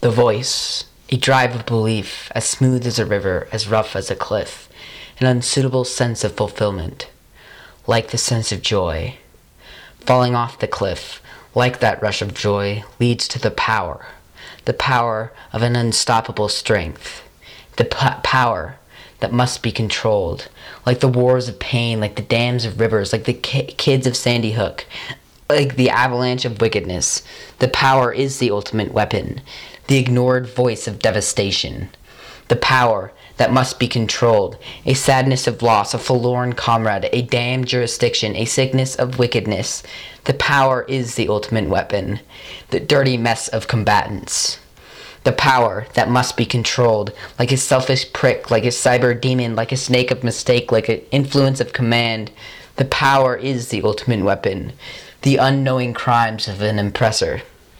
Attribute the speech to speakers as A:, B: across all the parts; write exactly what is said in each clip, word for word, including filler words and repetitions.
A: The voice, a drive of belief, as smooth as a river, as rough as a cliff, an unsuitable sense of fulfillment, like the sense of joy. Falling off the cliff, like that rush of joy, leads to the power, the power of an unstoppable strength, the p- power that must be controlled, like the wars of pain, like the dams of rivers, like the ki- kids of Sandy Hook, like the avalanche of wickedness. The power is the ultimate weapon, the ignored voice of devastation. The power that must be controlled, a sadness of loss, a forlorn comrade, a damned jurisdiction, a sickness of wickedness. The power is the ultimate weapon, the dirty mess of combatants. The power that must be controlled, like a selfish prick, like a cyber demon, like a snake of mistake, like an influence of command. The power is the ultimate weapon, the unknowing crimes of an oppressor.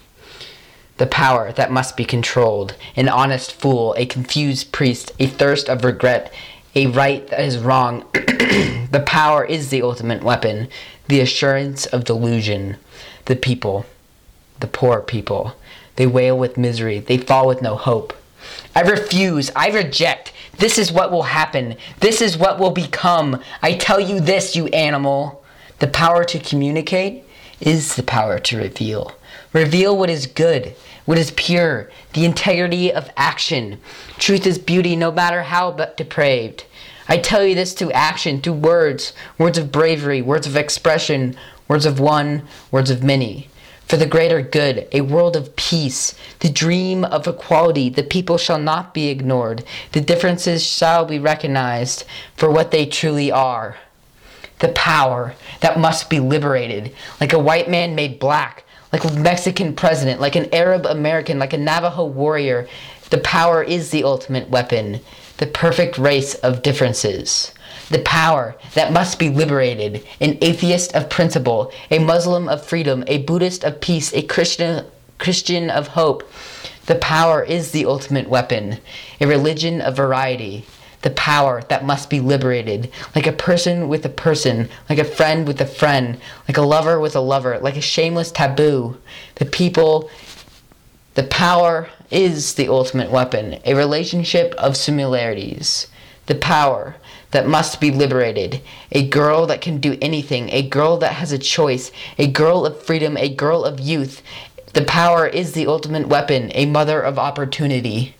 A: The power that must be controlled, an honest fool, a confused priest, a thirst of regret, a right that is wrong. The power is the ultimate weapon, the assurance of delusion. The people, the poor people, they wail with misery, they fall with no hope. I refuse, I reject, this is what will happen, this is what will become. I tell you this, you animal. The power to communicate is the power to reveal. Reveal what is good, what is pure, the integrity of action. Truth is beauty, no matter how but depraved. I tell you this through action, through words, words of bravery, words of expression, words of one, words of many. For the greater good, a world of peace, the dream of equality, the people shall not be ignored. The differences shall be recognized for what they truly are. The power that must be liberated, like a white man made black, like a Mexican president, like an Arab American, like a Navajo warrior. The power is the ultimate weapon, the perfect race of differences. The power that must be liberated, an atheist of principle, a Muslim of freedom, a Buddhist of peace, a Christian, Christian of hope. The power is the ultimate weapon, a religion of variety. The power that must be liberated, like a person with a person, like a friend with a friend, like a lover with a lover, like a shameless taboo. The people, the power is the ultimate weapon, a relationship of similarities. The power that must be liberated, a girl that can do anything, a girl that has a choice, a girl of freedom, a girl of youth. The power is the ultimate weapon, a mother of opportunity.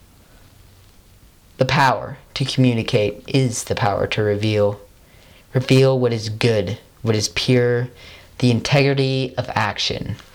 A: The power to communicate is the power to reveal. Reveal what is good, what is pure, the integrity of action.